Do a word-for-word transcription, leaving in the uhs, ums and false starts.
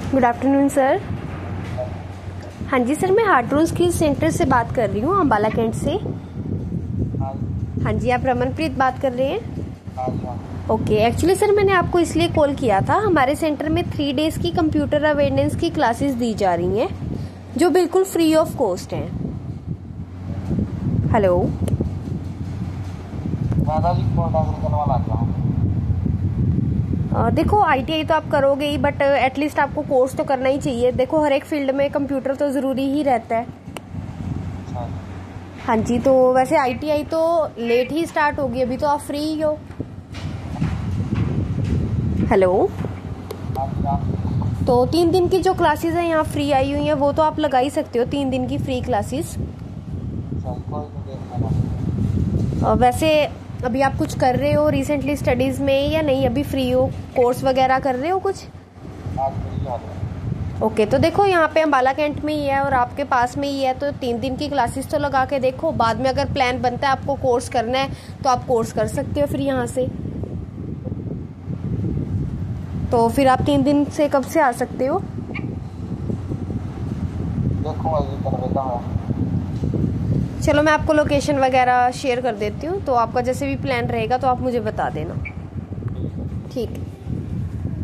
Good afternoon sir. हाँ जी sir, मैं हार्टरोन skills centre से बात कर रही हूँ, अम्बाला कैंट से। हाँ जी, आप रमनप्रीत बात कर रहे हैं? ओके, एक्चुअली सर मैंने आपको इसलिए कॉल किया था, हमारे सेंटर में थ्री डेज की कंप्यूटर अवेयरनेस की क्लासेस दी जा रही हैं जो बिल्कुल फ्री ऑफ कॉस्ट हैं। हेलो, देखो आईटीआई तो आप करोगे ही, बट एटलीस्ट आपको कोर्स तो करना ही चाहिए। देखो हर एक फील्ड में कंप्यूटर तो ज़रूरी ही रहता है। हाँ जी, तो वैसे आईटीआई तो लेट ही स्टार्ट होगी, अभी तो आप फ्री ही हो। हेलो, तो तीन दिन की जो क्लासेस हैं यहाँ फ्री आई हुई हैं, वो तो आप लगा ही सकते हो, तीन दिन की फ्री क्लासेस। वैसे अभी आप कुछ कर रहे हो रिसेंटली स्टडीज़ में या नहीं, अभी फ्री हो, कोर्स वगैरह कर रहे हो कुछ? ओके, तो देखो यहाँ पे अम्बाला कैंट में ही है और आपके पास में ही है, तो तीन दिन की क्लासेस तो लगा के देखो। बाद में अगर प्लान बनता है आपको कोर्स करना है तो आप कोर्स कर सकते हो फिर यहाँ से। तो फिर आप तीन दिन से कब से आ सकते हो? चलो मैं आपको लोकेशन वगैरह शेयर कर देती हूँ, तो आपका जैसे भी प्लान रहेगा तो आप मुझे बता देना। ठीक है।